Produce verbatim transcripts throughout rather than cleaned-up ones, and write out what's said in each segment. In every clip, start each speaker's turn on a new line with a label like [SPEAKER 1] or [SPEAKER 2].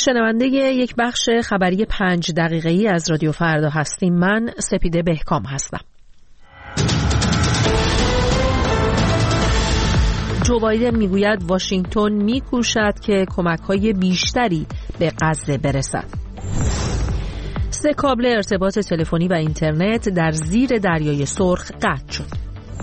[SPEAKER 1] شنونده یک بخش خبری پنج دقیقه‌ای از رادیو فردا هستیم. من سپیده بهکام هستم. جو بایدن میگوید واشنگتن میکوشد که کمک‌های بیشتری به غزه برسد. سه کابل ارتباط تلفنی و اینترنت در زیر دریای سرخ قطع شد.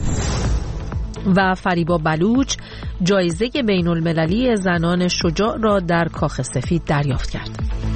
[SPEAKER 1] و فریبا بلوچ جایزه بین المللی زنان شجاع را در کاخ سفید دریافت کرد.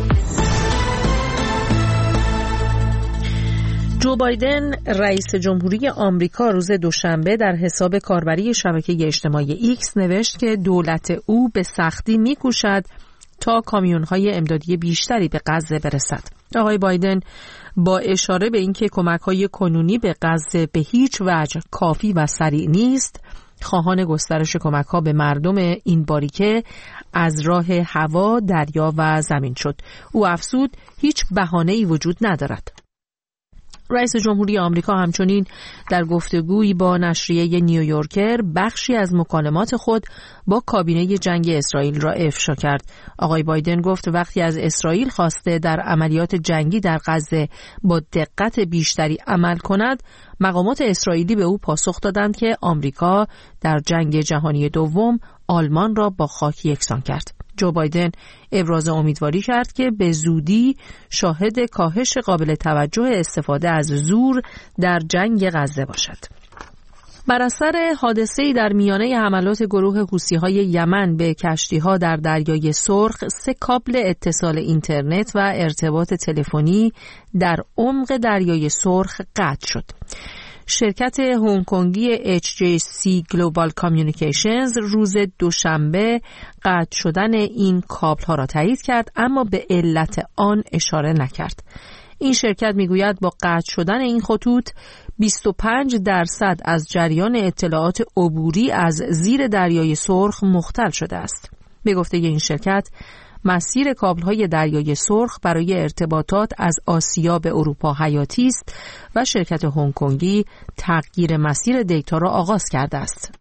[SPEAKER 1] جو بایدن رئیس جمهوری آمریکا روز دوشنبه در حساب کاربری شبکه اجتماعی ایکس نوشت که دولت او به سختی می‌کوشد تا کامیون‌های امدادی بیشتری به غزه برسد. آقای بایدن با اشاره به اینکه کمک‌های کنونی به غزه به هیچ وجه کافی و سریع نیست، خواهان گسترش کمک‌ها به مردم این باریکه از راه هوا، دریا و زمین شد. او افزود هیچ بهانه‌ای وجود ندارد. رئیس جمهوری آمریکا همچنین در گفتگویی با نشریه نیویورکر بخشی از مکالمات خود با کابینه جنگ اسرائیل را افشا کرد. آقای بایدن گفت وقتی از اسرائیل خواسته در عملیات جنگی در غزه با دقت بیشتری عمل کند، مقامات اسرائیلی به او پاسخ دادند که آمریکا در جنگ جهانی دوم آلمان را با خاک یکسان کرد. جو بایدن ابراز امیدواری کرد که به زودی شاهد کاهش قابل توجه استفاده از زور در جنگ غزه باشد. بر اثر حادثه‌ای در میانه حملات گروه حوثی‌های یمن به کشتی‌ها در دریای سرخ، سه کابل اتصال اینترنت و ارتباط تلفنی در عمق دریای سرخ قطع شد. شرکت هنگ کنگی اچ جی سی Global Communications روز دوشنبه قطع شدن این کابل ها را تایید کرد، اما به علت آن اشاره نکرد. این شرکت میگوید با قطع شدن این خطوط بیست و پنج درصد از جریان اطلاعات عبوری از زیر دریای سرخ مختل شده است. به گفته این شرکت، مسیر کابل‌های دریای سرخ برای ارتباطات از آسیا به اروپا حیاتی است و شرکت هنگ کنگی تغییر مسیر دیتا را آغاز کرده است.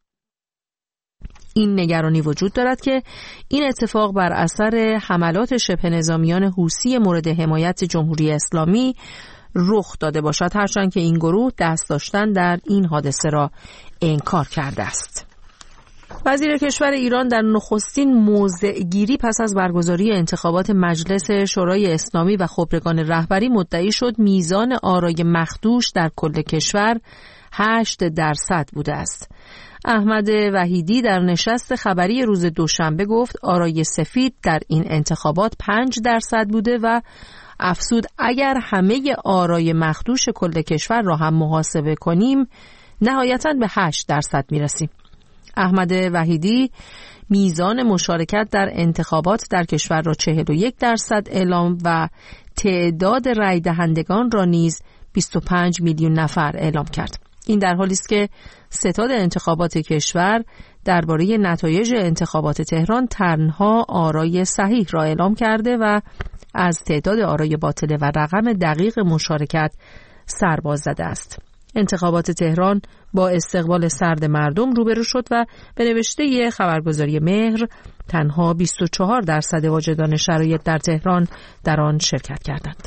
[SPEAKER 1] این نگرانی وجود دارد که این اتفاق بر اثر حملات شبه نظامیان حوثی مورد حمایت جمهوری اسلامی رخ داده باشد، هرچند که این گروه دست داشتن در این حادثه را انکار کرده است. وزیر کشور ایران در نخستین موضع‌گیری پس از برگزاری انتخابات مجلس شورای اسلامی و خبرگان رهبری مدعی شد میزان آرای مخدوش در کل کشور هشت درصد بوده است. احمد وحیدی در نشست خبری روز دوشنبه گفت آرای سفید در این انتخابات پنج درصد بوده و افزود اگر همه آرای مخدوش کل کشور را هم محاسبه کنیم نهایتاً به هشت درصد میرسیم. احمد وحیدی میزان مشارکت در انتخابات در کشور را چهل و یک درصد اعلام و تعداد رای دهندگان را نیز بیست و پنج میلیون نفر اعلام کرد. این در حالی است که ستاد انتخابات کشور درباره نتایج انتخابات تهران تنها آرای صحیح را اعلام کرده و از تعداد آرای باطله و رقم دقیق مشارکت سرباز زده است. انتخابات تهران با استقبال سرد مردم روبرو شد و به نوشته خبرگزاری مهر تنها بیست و چهار درصد واجدان شرایط در تهران در آن شرکت کردند.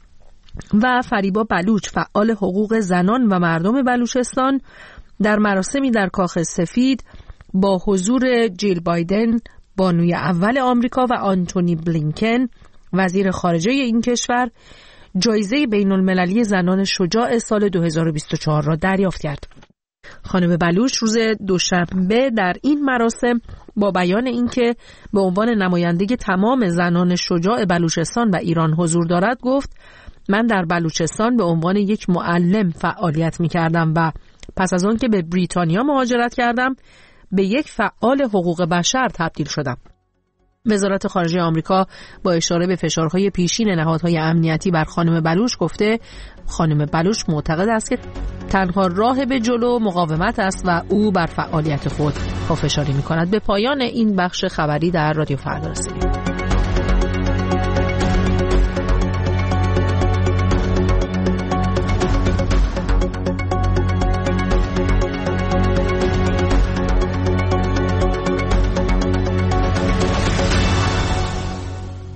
[SPEAKER 1] و فریبا بلوچ فعال حقوق زنان و مردم بلوچستان در مراسمی در کاخ سفید با حضور جیل بایدن بانوی اول آمریکا و آنتونی بلینکن وزیر خارجه این کشور جایزه بین المللی زنان شجاع سال دو هزار و بیست و چهار را دریافت کرد. خانم بلوچ روز دوشنبه در این مراسم با بیان اینکه به عنوان نماینده تمام زنان شجاع بلوچستان و ایران حضور دارد گفت من در بلوچستان به عنوان یک معلم فعالیت می کردم و پس از آن که به بریتانیا مهاجرت کردم به یک فعال حقوق بشر تبدیل شدم. وزارت خارجه آمریکا با اشاره به فشارهای پیشین نهادهای امنیتی بر خانم بلوچ گفته خانم بلوچ معتقد است که تنها راه به جلو مقاومت است و او بر فعالیت خود پافشاری می‌کند. به پایان این بخش خبری در رادیو فردا رسیدیم.